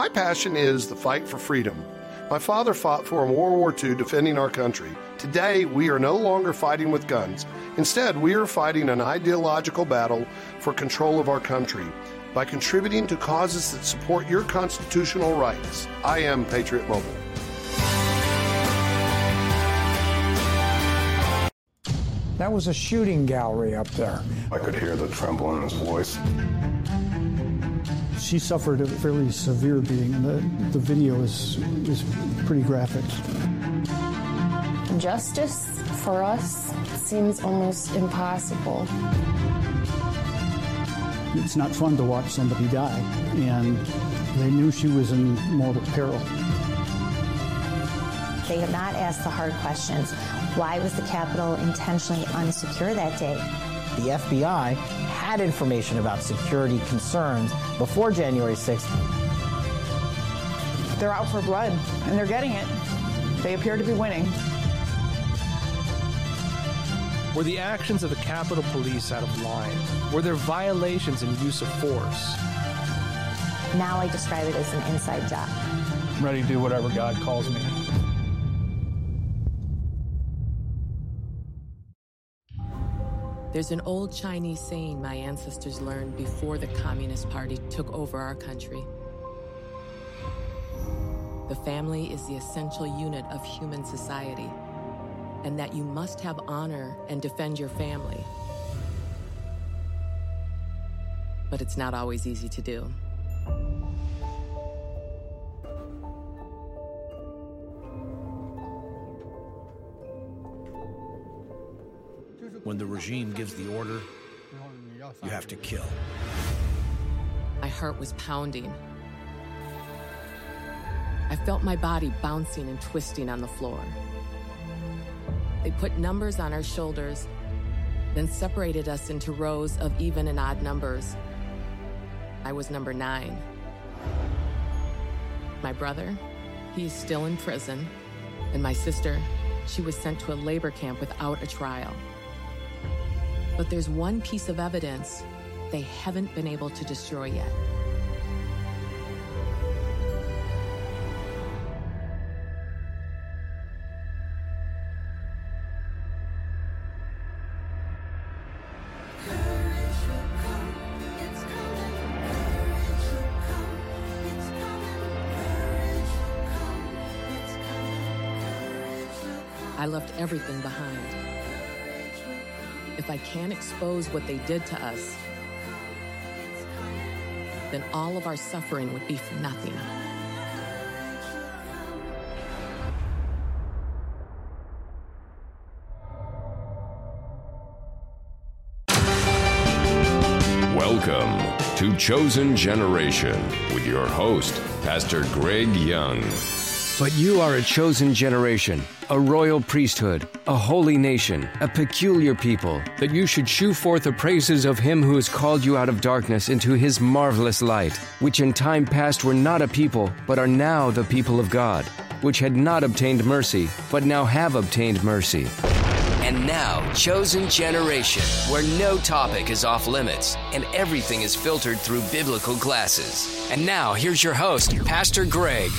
My passion is the fight for freedom. My father fought for in World War II defending our country. Today, we are no longer fighting with guns. Instead, we are fighting an ideological battle for control of our country by contributing to causes that support your constitutional rights. I am Patriot Mobile. That was a shooting gallery up there. I could hear the tremble in his voice. She suffered a fairly severe beating, and the video is pretty graphic. Justice for us seems almost impossible. It's not fun to watch somebody die, and they knew she was in mortal peril. They have not asked the hard questions. Why was the Capitol intentionally unsecure that day? The FBI had information about security concerns before January 6th. They're out for blood, and they're getting it. They appear to be winning. Were the actions of the Capitol Police out of line? Were there violations and use of force? Now I describe it as an inside job. I'm ready to do whatever God calls me. There's an old Chinese saying my ancestors learned before the Communist Party took over our country. The family is the essential unit of human society, and that you must have honor and defend your family. But it's not always easy to do. When the regime gives the order, you have to kill. My heart was pounding. I felt my body bouncing and twisting on the floor. They put numbers on our shoulders, then separated us into rows of even and odd numbers. I was number 9. My brother, he is still in prison, and my sister, she was sent to a labor camp without a trial. But there's one piece of evidence they haven't been able to destroy yet. I left everything behind. If I can't expose what they did to us, then all of our suffering would be for nothing. Welcome to Chosen Generation with your host, Pastor Greg Young. But you are a chosen generation, a royal priesthood, a holy nation, a peculiar people, that you should shew forth the praises of him who has called you out of darkness into his marvelous light, which in time past were not a people, but are now the people of God, which had not obtained mercy, but now have obtained mercy. And now, Chosen Generation, where no topic is off limits and everything is filtered through biblical glasses. And now, here's your host, Pastor Greg.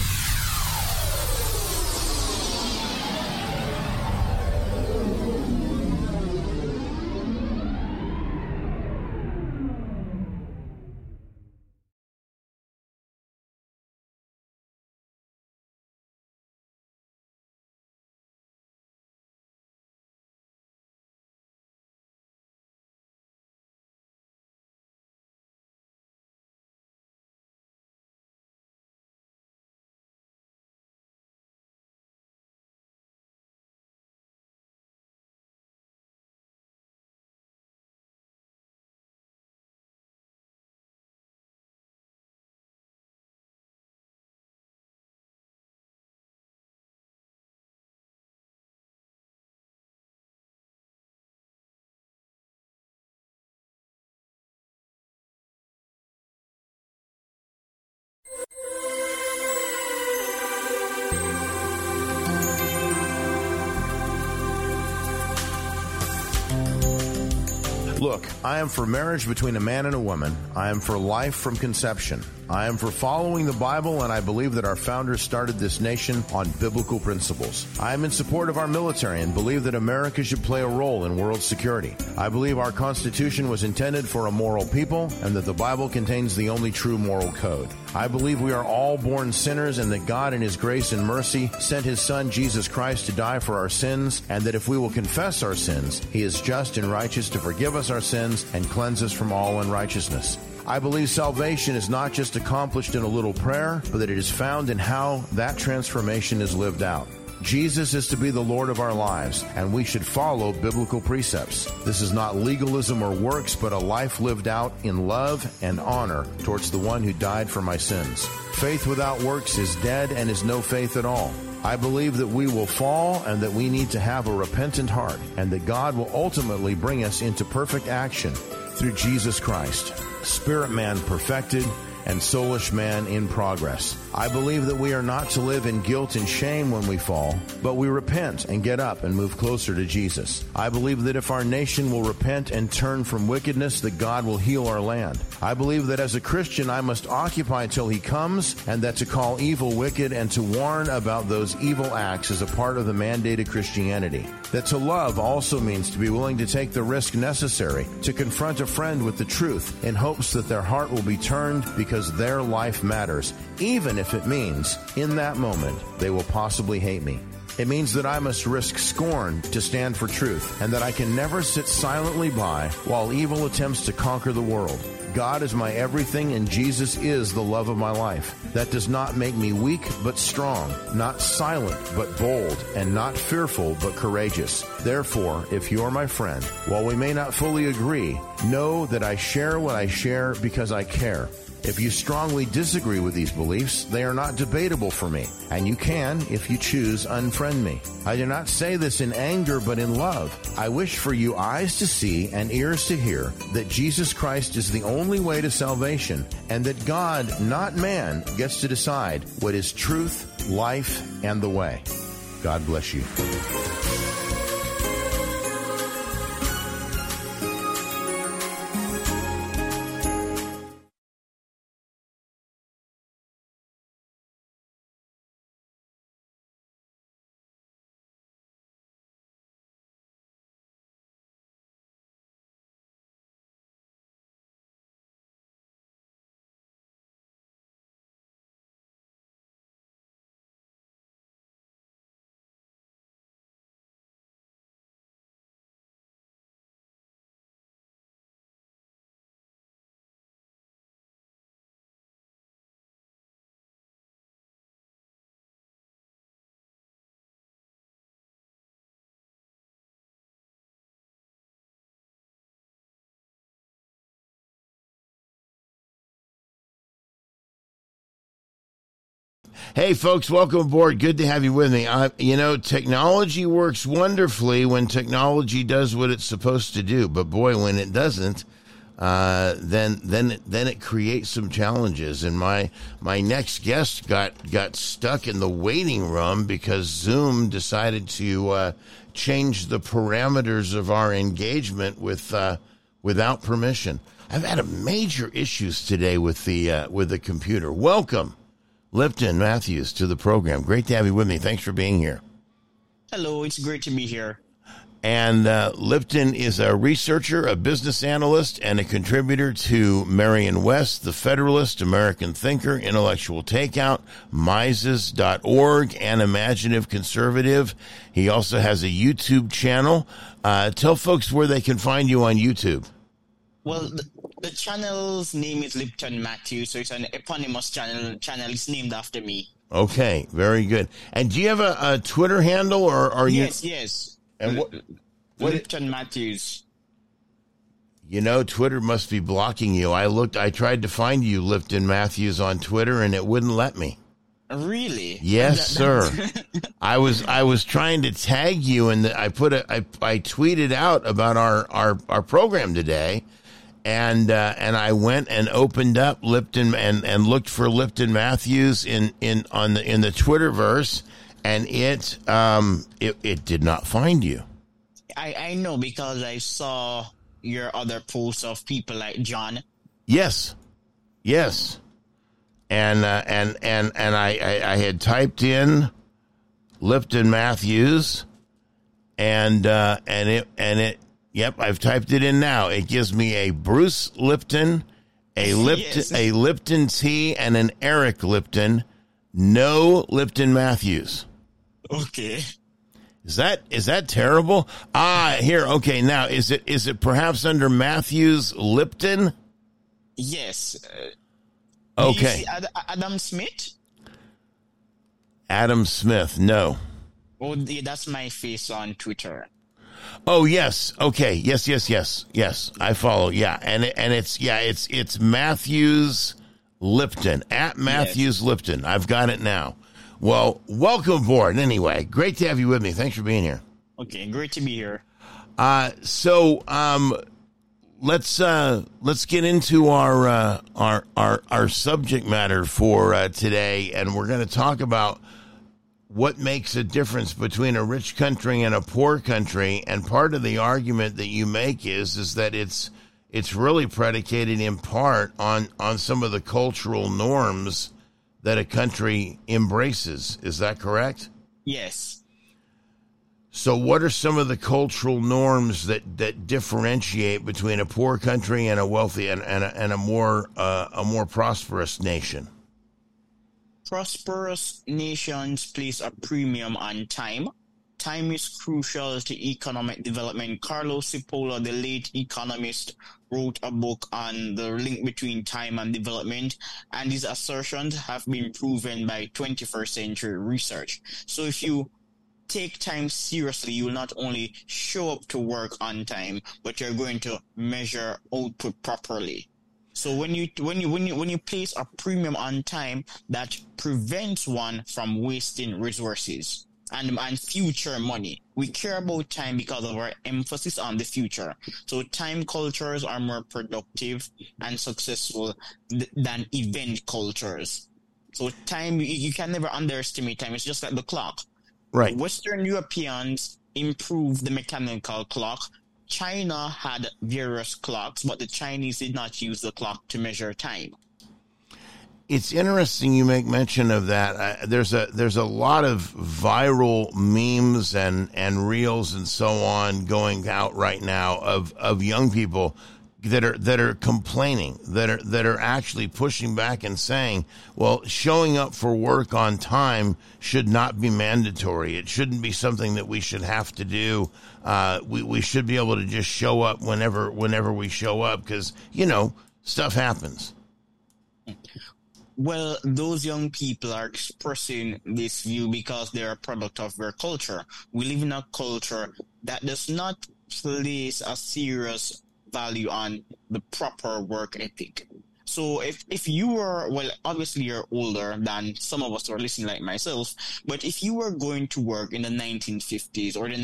Look, I am for marriage between a man and a woman. I am for life from conception. I am for following the Bible, and I believe that our founders started this nation on biblical principles. I am in support of our military and believe that America should play a role in world security. I believe our Constitution was intended for a moral people and that the Bible contains the only true moral code. I believe we are all born sinners and that God in His grace and mercy sent His Son Jesus Christ to die for our sins, and that if we will confess our sins, He is just and righteous to forgive us our sins and cleanse us from all unrighteousness. I believe salvation is not just accomplished in a little prayer, but that it is found in how that transformation is lived out. Jesus is to be the Lord of our lives, and we should follow biblical precepts. This is not legalism or works, but a life lived out in love and honor towards the one who died for my sins. Faith without works is dead and is no faith at all. I believe that we will fall and that we need to have a repentant heart, and that God will ultimately bring us into perfect action through Jesus Christ, spirit man perfected and soulish man in progress. I believe that we are not to live in guilt and shame when we fall, but we repent and get up and move closer to Jesus. I believe that if our nation will repent and turn from wickedness, that God will heal our land. I believe that as a Christian, I must occupy till He comes, and that to call evil wicked and to warn about those evil acts is a part of the mandated Christianity. That to love also means to be willing to take the risk necessary to confront a friend with the truth in hopes that their heart will be turned because their life matters, even if it means, in that moment, they will possibly hate me. It means that I must risk scorn to stand for truth, and that I can never sit silently by while evil attempts to conquer the world. God is my everything, and Jesus is the love of my life. That does not make me weak, but strong, not silent, but bold, and not fearful, but courageous. Therefore, if you are my friend, while we may not fully agree, know that I share what I share because I care. If you strongly disagree with these beliefs, they are not debatable for me, and you can, if you choose, unfriend me. I do not say this in anger, but in love. I wish for you eyes to see and ears to hear that Jesus Christ is the only way to salvation, and that God, not man, gets to decide what is truth, life, and the way. God bless you. Hey, folks, welcome aboard. Good to have you with me. Technology works wonderfully when technology does what it's supposed to do. But, boy, when it doesn't, then it creates some challenges. And my next guest got stuck in the waiting room because Zoom decided to change the parameters of our engagement without permission. I've had major issues today with the computer. Welcome, Lipton Matthews, to the program. Great to have you with me. Thanks for being here. Hello, it's great to be here. And Lipton is a researcher, a business analyst, and a contributor to Marion West, The Federalist, American Thinker, Intellectual Takeout, Mises.org, and Imaginative Conservative. He also has a YouTube channel. Tell folks where they can find you on YouTube. Well, the channel's name is Lipton Matthews, so it's an eponymous channel. Channel is named after me. Okay, very good. And do you have a Twitter handle, or are you? Yes. And what Lipton Matthews. Twitter must be blocking you. I tried to find you, Lipton Matthews, on Twitter, and it wouldn't let me. Really? Yes, sir. I was trying to tag you, and I tweeted out about our program today. And I went and opened up Lipton and looked for Lipton Matthews in the Twitterverse, and it did not find you. I know, because I saw your other posts of people like John. Yes. and I had typed in Lipton Matthews, and it. Yep, I've typed it in now. It gives me a Bruce Lipton, a Lipton tea, and an Eric Lipton. No Lipton Matthews. Okay. Is that terrible? Here. Okay, now is it perhaps under Matthews Lipton? Yes. Okay. Do you see Adam Smith? Adam Smith. No. Oh, that's my face on Twitter. Oh yes. Okay. Yes. I follow. Yeah, and it's Matthews Lipton at Matthews Lipton. I've got it now. Well, welcome aboard. Anyway, great to have you with me. Thanks for being here. Okay, great to be here. So let's get into our subject matter for today, and we're going to talk about what makes a difference between a rich country and a poor country. And part of the argument that you make is that it's really predicated in part on some of the cultural norms that a country embraces. Is that correct? Yes. So what are some of the cultural norms that differentiate between a poor country and a wealthy and a more prosperous nation? Prosperous nations place a premium on time. Time is crucial to economic development. Carlos Cipolla, the late economist, wrote a book on the link between time and development, and his assertions have been proven by 21st century research. So if you take time seriously, you will not only show up to work on time, but you're going to measure output properly. So when you place a premium on time, that prevents one from wasting resources and future money. We care about time because of our emphasis on the future. So time cultures are more productive and successful than event cultures. So time, you can never underestimate time. It's just like the clock. Right. Western Europeans improved the mechanical clock. China had various clocks, but the Chinese did not use the clock to measure time. It's interesting you make mention of that. There's a lot of viral memes and reels and so on going out right now of young people that are complaining, that are actually pushing back and saying, well, showing up for work on time should not be mandatory. It shouldn't be something that we should have to do. We should be able to just show up whenever we show up because, stuff happens. Well, those young people are expressing this view because they're a product of their culture. We live in a culture that does not place a serious value on the proper work ethic. So if you were, well, obviously you're older than some of us who are listening like myself, but if you were going to work in the 1950s or the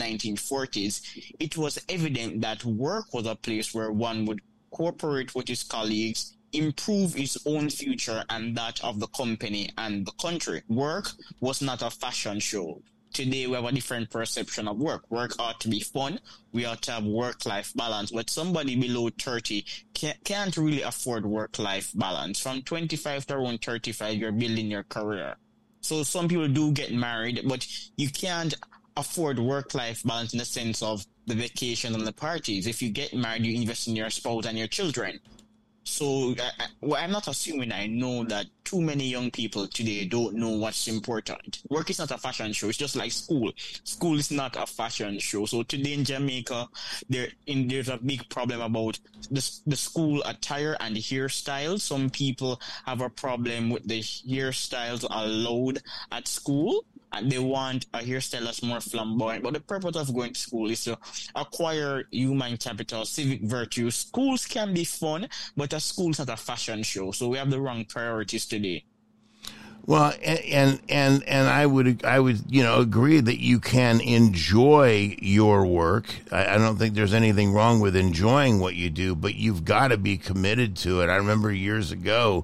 1940s, it was evident that work was a place where one would cooperate with his colleagues, improve his own future and that of the company and the country. Work was not a fashion show. Today, we have a different perception of work. Work ought to be fun. We ought to have work-life balance. But somebody below 30 can't really afford work-life balance. From 25 to around 35, you're building your career. So some people do get married, but you can't afford work-life balance in the sense of the vacations and the parties. If you get married, you invest in your spouse and your children. So I'm not assuming I know that too many young people today don't know what's important. Work is not a fashion show. It's just like school. School is not a fashion show. So today in Jamaica, there's a big problem about the school attire and hairstyles. Some people have a problem with the hairstyles allowed at school, and they want a hairstyle that's more flamboyant. But the purpose of going to school is to acquire human capital, civic virtues. Schools can be fun, but a school's not a fashion show. So we have the wrong priorities today. Well, and I would agree that you can enjoy your work. I don't think there's anything wrong with enjoying what you do, but you've got to be committed to it. I remember years ago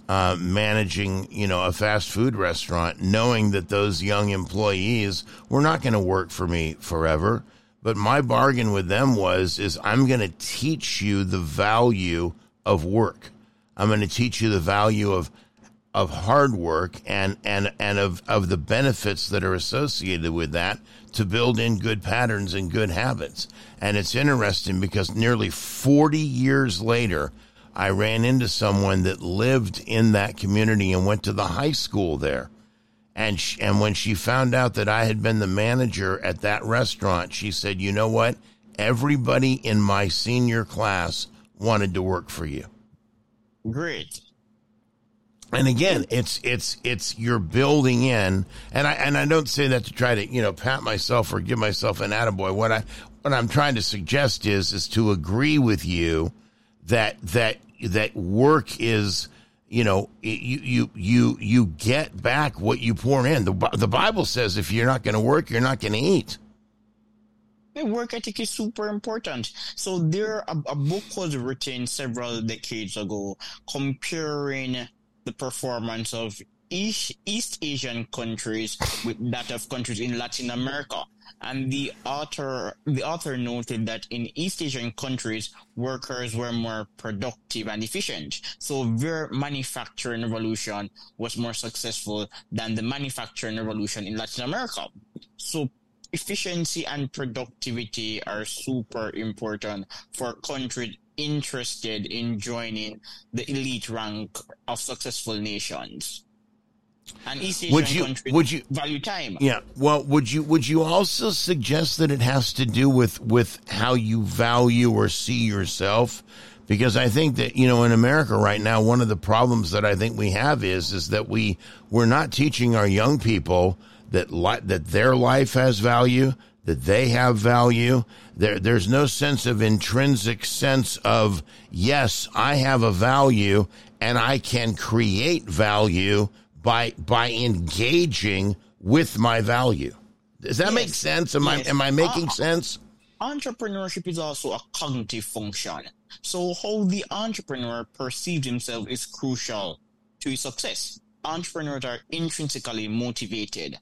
managing, a fast food restaurant, knowing that those young employees were not going to work for me forever. But my bargain with them is I'm going to teach you the value of work. I'm going to teach you the value of hard work and of the benefits that are associated with that to build in good patterns and good habits. And it's interesting because nearly 40 years later, I ran into someone that lived in that community and went to the high school there. And when she found out that I had been the manager at that restaurant, she said, "You know what? Everybody in my senior class wanted to work for you." Great. And again, it's you're building in, and I don't say that to try to, pat myself or give myself an attaboy. What I'm trying to suggest is to agree with you that work is, you get back what you pour in. The Bible says if you're not going to work, you're not going to eat. The work ethic is super important. So a book was written several decades ago comparing the performance of East Asian countries with that of countries in Latin America. And the author noted that in East Asian countries, workers were more productive and efficient. So their manufacturing revolution was more successful than the manufacturing revolution in Latin America. So efficiency and productivity are super important for countries interested in joining the elite rank of successful nations. And East Asian countries value time. Yeah. Well, would you also suggest that it has to do with how you value or see yourself? Because I think that, in America right now, one of the problems that I think we have is that we're not teaching our young people that their life has value, that they have value. There's no sense of intrinsic sense of, yes, I have a value and I can create value by engaging with my value. Does that make sense? Am I making sense? Entrepreneurship is also a cognitive function. So how the entrepreneur perceives himself is crucial to his success. Entrepreneurs are intrinsically motivated.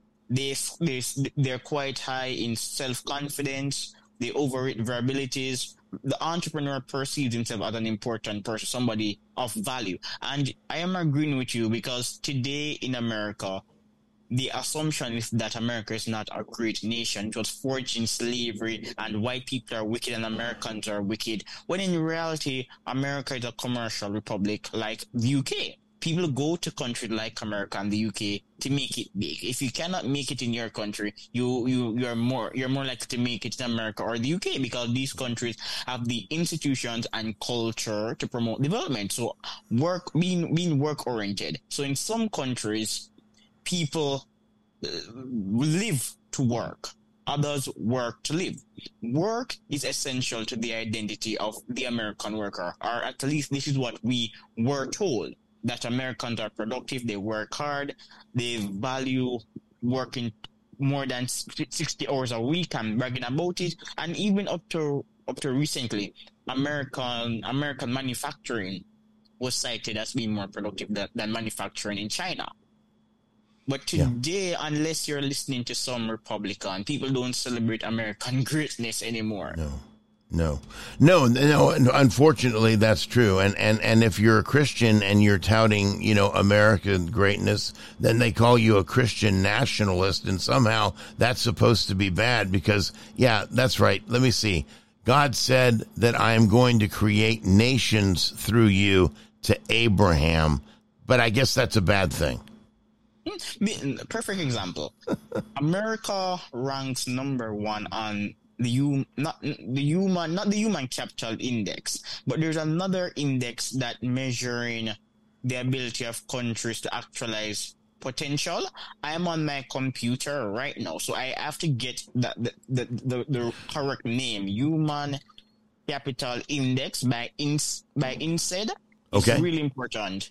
They're quite high in self-confidence. They overrate their abilities. The entrepreneur perceives himself as an important person, somebody of value. And I am agreeing with you because today in America, the assumption is that America is not a great nation. It was forged in slavery and white people are wicked and Americans are wicked. When in reality, America is a commercial republic like the UK. People go to countries like America and the UK to make it big. If you cannot make it in your country, you're more likely to make it in America or the UK because these countries have the institutions and culture to promote development. So being work oriented. So in some countries, people live to work. Others work to live. Work is essential to the identity of the American worker, or at least this is what we were told. That Americans are productive, they work hard, they value working more than 60 hours a week and bragging about it. And even up to recently, American manufacturing was cited as being more productive than manufacturing in China. But today, unless you're listening to some Republican, people don't celebrate American greatness anymore. No. Unfortunately, that's true. And if you're a Christian and you're touting, American greatness, then they call you a Christian nationalist. And somehow that's supposed to be bad because, that's right. Let me see. God said that I am going to create nations through you to Abraham. But I guess that's a bad thing. Perfect example. America ranks number one on not the human capital index, but there's another index that measuring the ability of countries to actualize potential. I am on my computer right now, so I have to get the correct name. Human Capital Index by INSEAD. Okay. It's really important.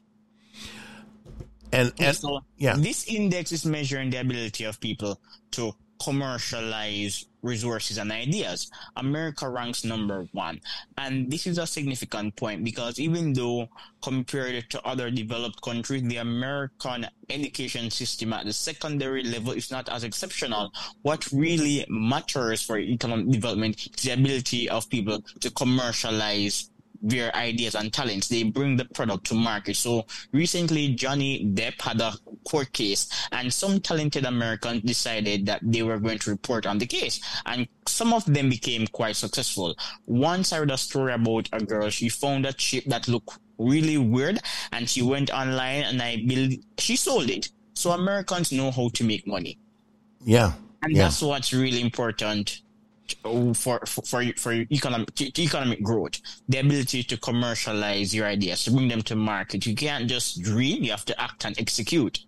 And this index is measuring the ability of people to commercialize resources and ideas. America ranks number one. And this is a significant point because even though compared to other developed countries, the American education system at the secondary level is not as exceptional. What really matters for economic development is the ability of people to commercialize their ideas and talents. They bring the product to market. So recently, Johnny Depp had a court case, and some talented Americans decided that they were going to report on the case. And some of them became quite successful. Once I read a story about a girl, she found a chip that looked really weird, and she went online and she sold it. So Americans know how to make money. Yeah. And that's what's really important for economic growth, the ability to commercialize your ideas, to bring them to market. You can't just dream, you have to act and execute.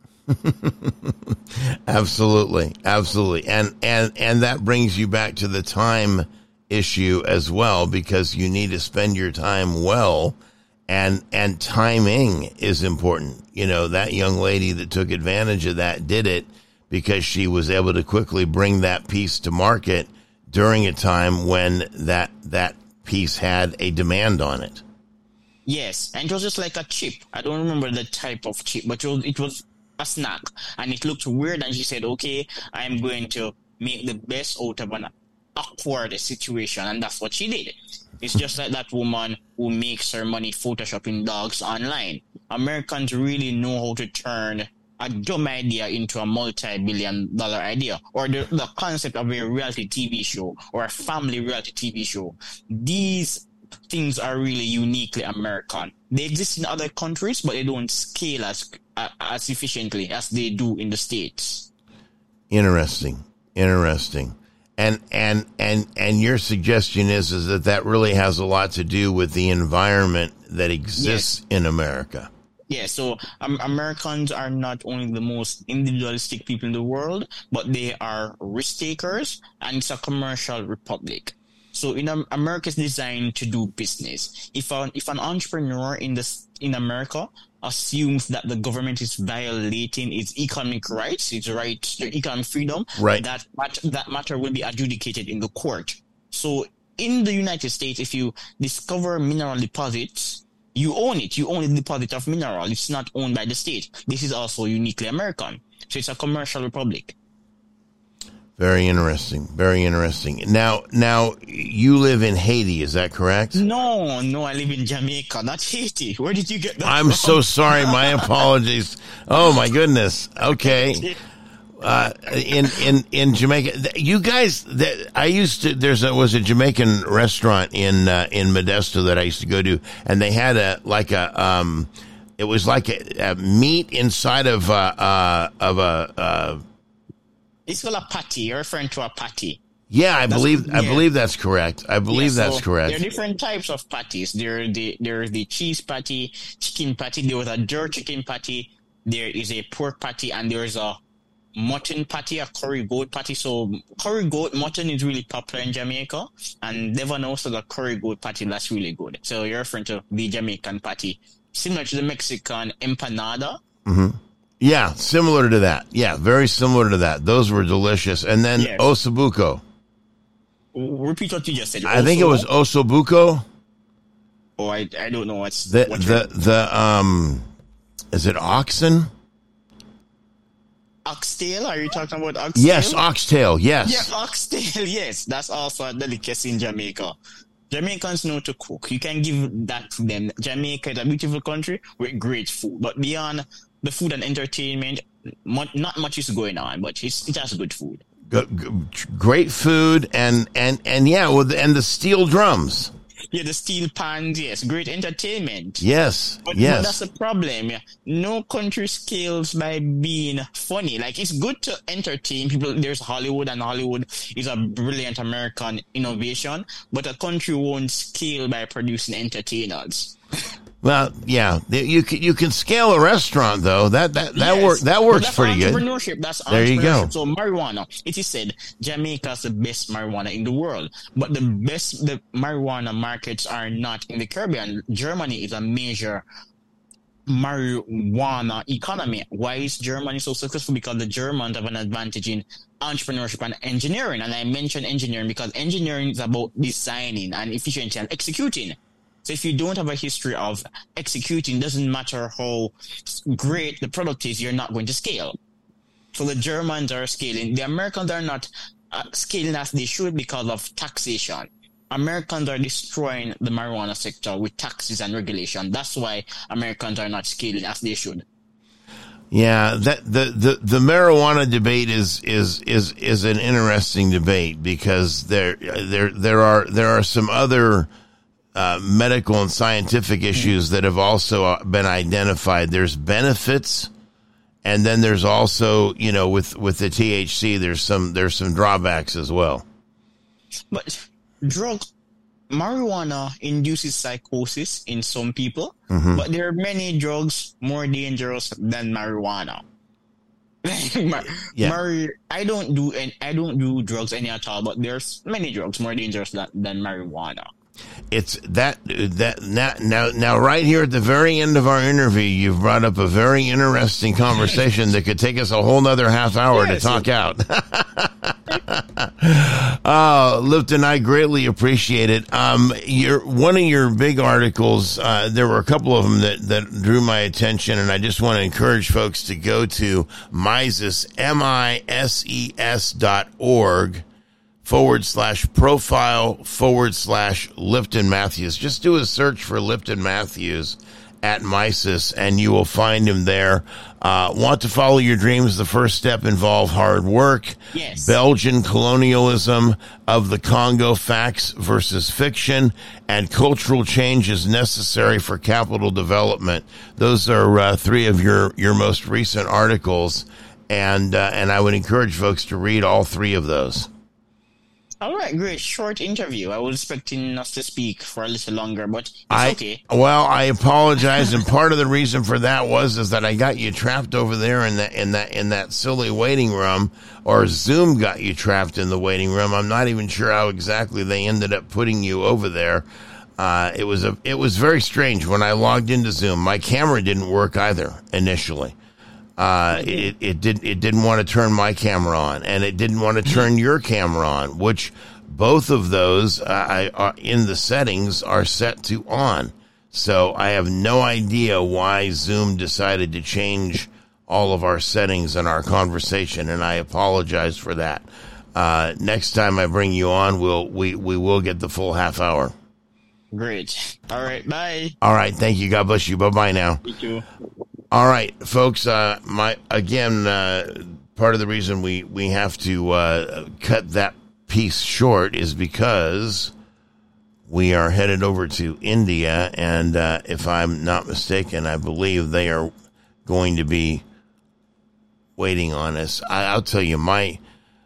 Absolutely. And that brings you back to the time issue as well, because you need to spend your time well, and timing is important. You know, that young lady that took advantage of that did it because she was able to quickly bring that piece to market during a time when that piece had a demand on it. Yes, and it was just like a chip. I don't remember the type of chip, but it was a snack, and it looked weird, and she said, okay, I'm going to make the best out of an awkward situation, and that's what she did. It's just like that woman who makes her money photoshopping dogs online. Americans really know how to turn a dumb idea into a multi-billion-dollar idea, or the concept of a reality TV show or a family reality TV show. These things are really uniquely American. They exist in other countries, but they don't scale as efficiently as they do in the States. Interesting. And your suggestion is that really has a lot to do with the environment that exists in America. Yeah, so Americans are not only the most individualistic people in the world, but they are risk takers, and it's a commercial republic. So America is designed to do business. If an entrepreneur in America assumes that the government is violating its economic rights, its right to economic freedom, right, that matter will be adjudicated in the court. So in the United States, if you discover mineral deposits, you own it. You own the deposit of mineral. It's not owned by the state. This is also uniquely American. So it's a commercial republic. Very interesting. Now you live in Haiti, is that correct? No, I live in Jamaica, not Haiti. Where did you get that I'm from? so sorry. My apologies. Oh my goodness. Okay. In Jamaica, you guys, there was a Jamaican restaurant in Modesto that I used to go to, and they had it was like a meat inside of a it's called a patty. You're referring to a patty. Yeah, I believe that's correct. That's correct. There are different types of patties. There is the cheese patty, chicken patty. There was a jerk chicken patty. There is a pork patty, and there is a mutton patty, a curry goat patty. So curry goat mutton is really popular in Jamaica, and Devon also the curry goat patty that's really good. So you're referring to the Jamaican patty, similar to the Mexican empanada. Mm-hmm. Yeah, similar to that. Yeah, very similar to that. Those were delicious. And then Osobuco. Repeat what you just said. I think it was Osobuco. Oh, I don't know what's is it oxen? Oxtail? Are you talking about oxtail? Yes, oxtail. Yes. Yeah, oxtail. Yes, that's also a delicacy in Jamaica. Jamaicans know to cook. You can give that to them. Jamaica is a beautiful country with great food, but beyond the food and entertainment, not much is going on. But it has good food. Great food and the steel drums. Yeah, the steel pans, yes. Great entertainment. Yes, but that's the problem. No country scales by being funny. Like, it's good to entertain people. There's Hollywood, and Hollywood is a brilliant American innovation. But a country won't scale by producing entertainers. Well, yeah, you can scale a restaurant though. That works pretty good. Entrepreneurship. That's entrepreneurship. There you go. So marijuana. It is said Jamaica is the best marijuana in the world, but the marijuana markets are not in the Caribbean. Germany is a major marijuana economy. Why is Germany so successful? Because the Germans have an advantage in entrepreneurship and engineering. And I mention engineering because engineering is about designing and efficiency and executing. So if you don't have a history of executing, doesn't matter how great the product is, you're not going to scale. So the Germans are scaling. The Americans are not scaling as they should because of taxation. Americans are destroying the marijuana sector with taxes and regulation. That's why Americans are not scaling as they should. Yeah, that the marijuana debate is an interesting debate because there are some other medical and scientific issues that have also been identified. There's benefits, and then there's also, you know, with the THC, there's some drawbacks as well. But marijuana induces psychosis in some people, but there are many drugs more dangerous than marijuana. I don't do drugs any at all, but there's many drugs more dangerous than marijuana. It's that now right here at the very end of our interview, you've brought up a very interesting conversation that could take us a whole nother half hour to talk out. Lipton, I greatly appreciate it. One of your big articles, there were a couple of them that drew my attention, and I just want to encourage folks to go to Mises, mises.org /profile/Lipton Matthews. Just do a search for Lipton Matthews at Mises, and you will find him there. Want to follow your dreams? The first step involve hard work. Yes. Belgian colonialism of the Congo, facts versus fiction, and cultural change is necessary for capital development. Those are three of your most recent articles, and I would encourage folks to read all three of those. All right, great. Short interview. I was expecting us to speak for a little longer, but it's okay. Well, I apologize, and part of the reason for that is that I got you trapped over there in that silly waiting room, or Zoom got you trapped in the waiting room. I'm not even sure how exactly they ended up putting you over there. It was very strange when I logged into Zoom. My camera didn't work either initially. It didn't want to turn my camera on, and it didn't want to turn your camera on, which both of those in the settings are set to on. So I have no idea why Zoom decided to change all of our settings in our conversation, and I apologize for that. Next time I bring you on, we will get the full half hour. Great. All right. Bye. All right. Thank you. God bless you. Bye-bye now. You too. All right, folks, part of the reason we have to cut that piece short is because we are headed over to India, and if I'm not mistaken, I believe they are going to be waiting on us. I'll tell you, I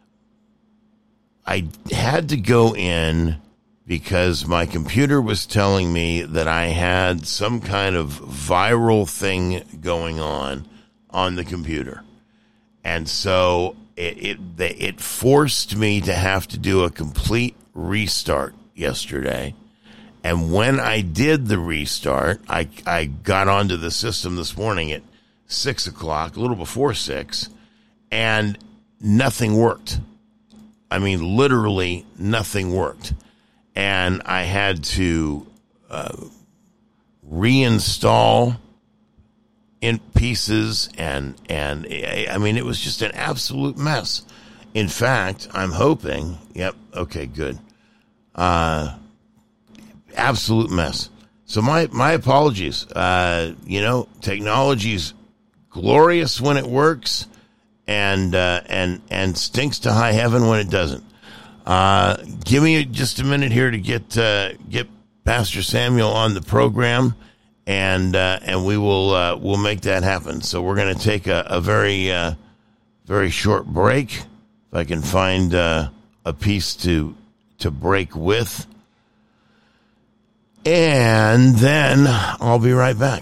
had to go in because my computer was telling me that I had some kind of viral thing going on the computer. And so it forced me to have to do a complete restart yesterday. And when I did the restart, I got onto the system this morning at 6 o'clock, a little before 6, and nothing worked. I mean, literally nothing worked. And I had to reinstall in pieces, and I mean, it was just an absolute mess. In fact, I'm hoping, yep, okay, good. Absolute mess. So my apologies. Technology's glorious when it works, and stinks to high heaven when it doesn't. Give me just a minute here to get Pastor Samuel on the program, and we'll make that happen. So we're going to take a very short break. If I can find a piece to break with, and then I'll be right back.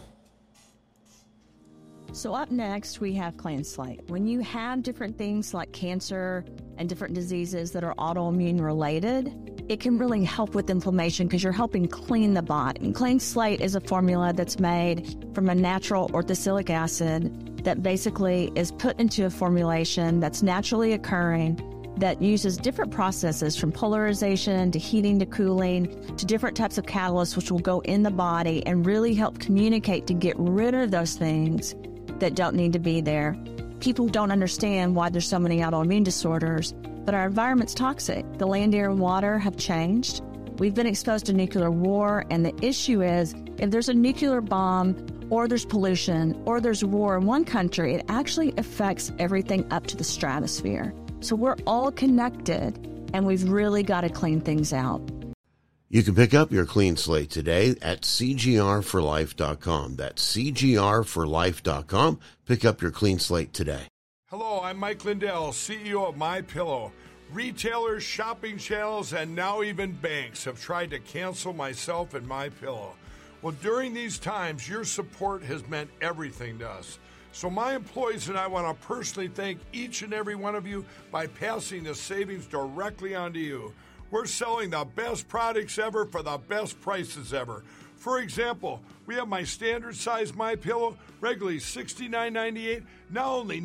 So up next, we have Clean Slate. When you have different things like cancer and different diseases that are autoimmune related, it can really help with inflammation because you're helping clean the body. And Clean Slate is a formula that's made from a natural orthosilic acid that basically is put into a formulation that's naturally occurring that uses different processes from polarization to heating to cooling to different types of catalysts which will go in the body and really help communicate to get rid of those things that don't need to be there. People don't understand why there's so many autoimmune disorders, but our environment's toxic. The land, air, and water have changed. We've been exposed to nuclear war, and the issue is if there's a nuclear bomb or there's pollution or there's war in one country, it actually affects everything up to the stratosphere. So we're all connected, and we've really got to clean things out. You can pick up your clean slate today at cgrforlife.com. That's cgrforlife.com. Pick up your clean slate today. Hello, I'm Mike Lindell, CEO of MyPillow. Retailers, shopping channels, and now even banks have tried to cancel myself and MyPillow. Well, during these times, your support has meant everything to us. So my employees and I want to personally thank each and every one of you by passing the savings directly on to you. We're selling the best products ever for the best prices ever. For example, we have my standard size MyPillow, regularly $69.98, now only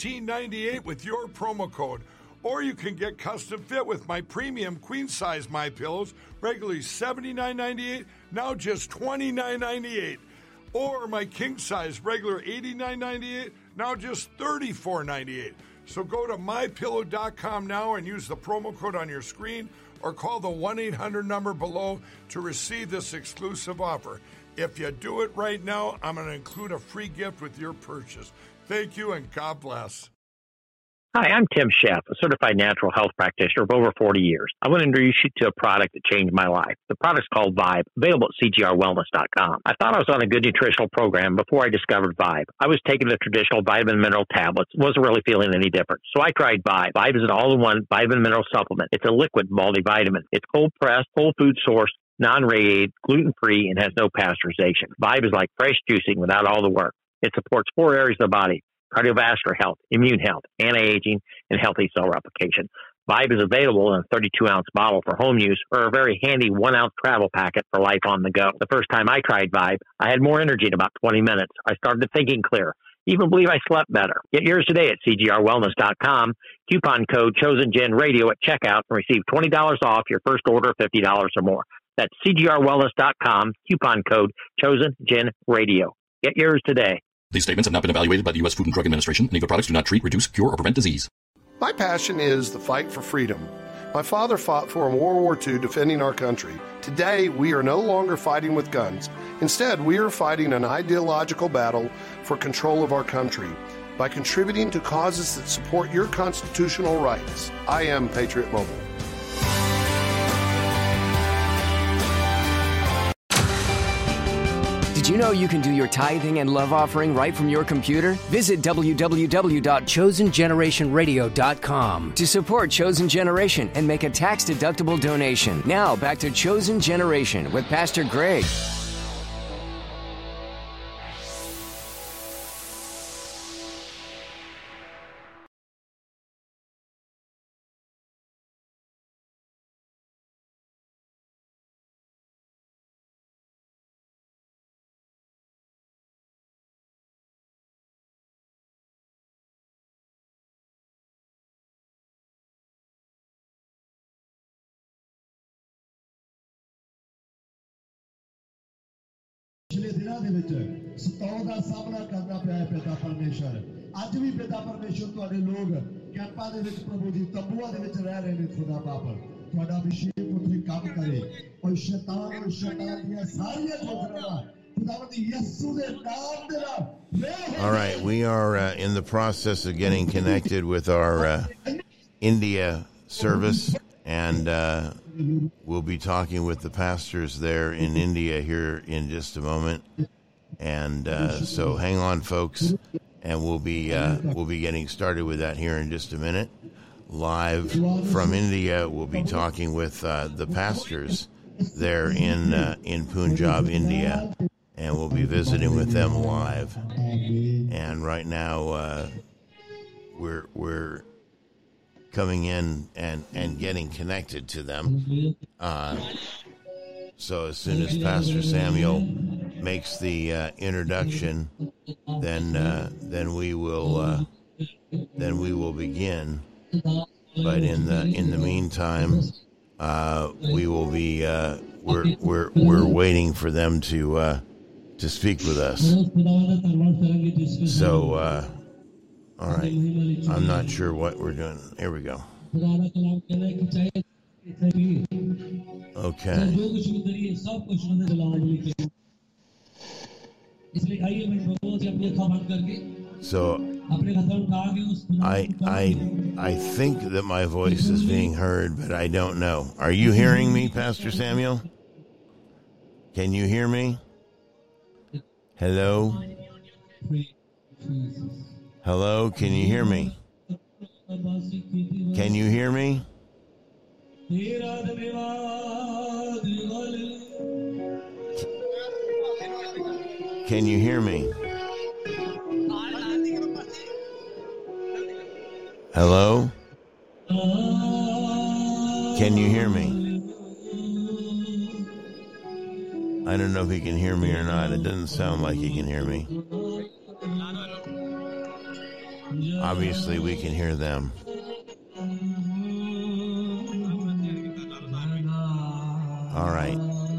$19.98 with your promo code. Or you can get custom fit with my premium queen size MyPillows, regularly $79.98, now just $29.98. Or my king size, regular $89.98, now just $34.98. So go to MyPillow.com now and use the promo code on your screen, or call the 1-800 number below to receive this exclusive offer. If you do it right now, I'm going to include a free gift with your purchase. Thank you, and God bless. Hi, I'm Tim Sheff, a certified natural health practitioner of over 40 years. I want to introduce you to a product that changed my life. The product's called Vibe, available at cgrwellness.com. I thought I was on a good nutritional program before I discovered Vibe. I was taking the traditional vitamin mineral tablets, wasn't really feeling any different. So I tried Vibe. Vibe is an all-in-one vitamin mineral supplement. It's a liquid multivitamin. It's cold-pressed, whole food sourced, non-radiated, gluten-free, and has no pasteurization. Vibe is like fresh juicing without all the work. It supports 4 areas of the body: cardiovascular health, immune health, anti-aging, and healthy cell replication. Vibe is available in a 32-ounce bottle for home use or a very handy 1-ounce travel packet for life on the go. The first time I tried Vibe, I had more energy in about 20 minutes. I started thinking clear. Even believe I slept better. Get yours today at cgrwellness.com. Coupon code ChosenGenRadio at checkout and receive $20 off your first order of $50 or more. That's cgrwellness.com. Coupon code ChosenGenRadio. Get yours today. These statements have not been evaluated by the U.S. Food and Drug Administration, and either products do not treat, reduce, cure, or prevent disease. My passion is the fight for freedom. My father fought for in World War II defending our country. Today, we are no longer fighting with guns. Instead, we are fighting an ideological battle for control of our country by contributing to causes that support your constitutional rights. I am Patriot Mobile. Did you know you can do your tithing and love offering right from your computer? Visit www.chosengenerationradio.com to support Chosen Generation and make a tax-deductible donation. Now, back to Chosen Generation with Pastor Greg. ਪਿਛਲੇ ਦਿਨਾਂ ਦੇ ਵਿੱਚ ਸਤਾਉ ਦਾ ਸਾਹਮਣਾ ਕਰਨਾ ਪਿਆ ਹੈ ਪਿਤਾ ਪਰਮੇਸ਼ਰ। ਅੱਜ ਵੀ ਪਿਤਾ ਪਰਮੇਸ਼ਰ ਤੁਹਾਡੇ ਲੋਕ ਕੈਂਪਾਂ ਦੇ ਵਿੱਚ ਪ੍ਰਭੂ ਦੀ ਤੰਬੂਆਂ ਦੇ ਵਿੱਚ ਰਹਿ ਰਹੇ ਨੇ। ਖੁਦਾ ਬਾਪ ਤੁਹਾਡਾ ਅਭਿਸ਼ੇਕ ਉੱਥੇ ਕੰਮ ਕਰੇ ਔਰ ਸ਼ੈਤਾਨ ਦੀਆਂ ਸਾਰੀਆਂ ਯੋਜਨਾਵਾਂ ਖੁਦਾਵੰਦ ਯਿਸੂ ਦੇ ਨਾਮ ਦੇ ਨਾਲ। All right, we are in the process of getting connected with our India service, and we'll be talking with the pastors there in India here in just a moment. And so hang on, folks, and we'll be getting started with that here in just a minute. Live from India, we'll be talking with the pastors there in Punjab, India, and we'll be visiting with them live. And right now, we're coming in and getting connected to them. So as soon as Pastor Samuel makes the introduction, then we will begin. But in the meantime, we will be we're waiting for them to speak with us. So all right, I'm not sure what we're doing. Here we go. Okay. So I think that my voice is being heard, but I don't know. Are you hearing me, Pastor Samuel? Can you hear me? Hello? Hello, can you hear me? Can you hear me? Can you hear me? Hello? Can you hear me? I don't know if he can hear me or not. It doesn't sound like he can hear me. Obviously, we can hear them. All right.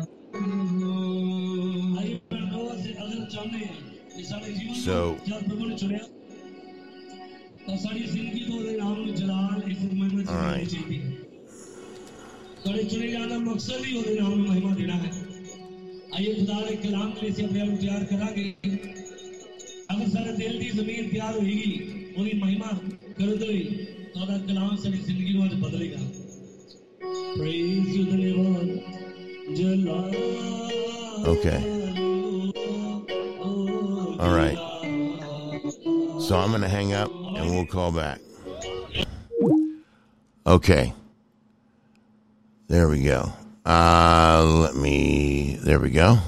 So, all right. आइए खुदा के कलाम के लिए अपने आप तैयार करांगे अगर सारे दिल की जमीन तैयार होगी उन्हीं महिमा कर दो तो दा कलाम सारी जिंदगी को बदलेगा praise you the Lord jala okay all right so I'm going to hang up and we'll call back. Okay, there we go. There we go.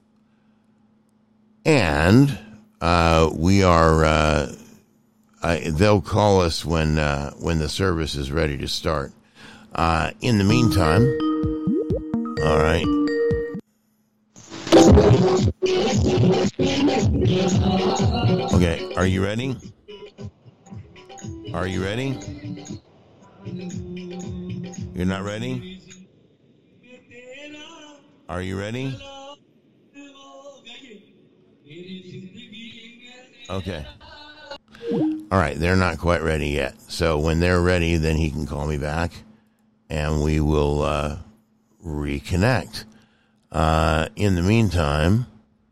And we are, they'll call us when the service is ready to start. In the meantime, all right. Okay, are you ready? Are you ready? You're not ready? Are you ready? Okay. All right, they're not quite ready yet. So when they're ready, then he can call me back, and we will reconnect. In the meantime,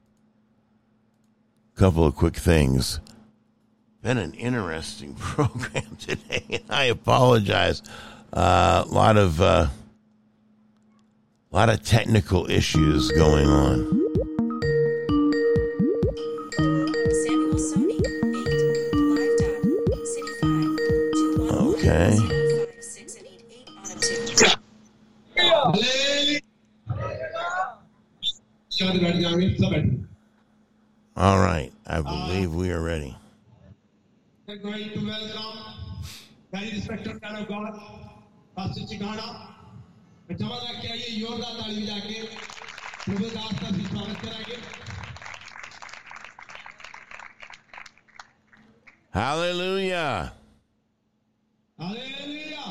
a couple of quick things. Been an interesting program today, and I apologize. A lot of technical issues going on. Okay. All right. I believe we are ready. We're going to welcome very respected man of God, Pastor Chikana. Hallelujah. Hallelujah.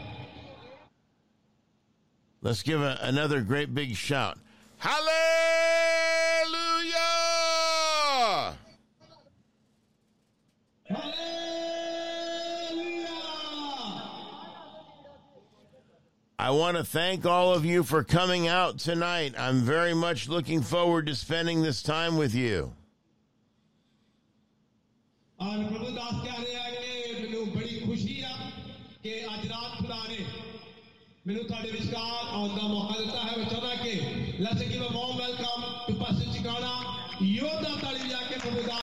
Let's give another great big shout. Hallelujah. I want to thank all of you for coming out tonight. I'm very much looking forward to spending this time with you. Let's give a warm welcome to Pastor Chikana.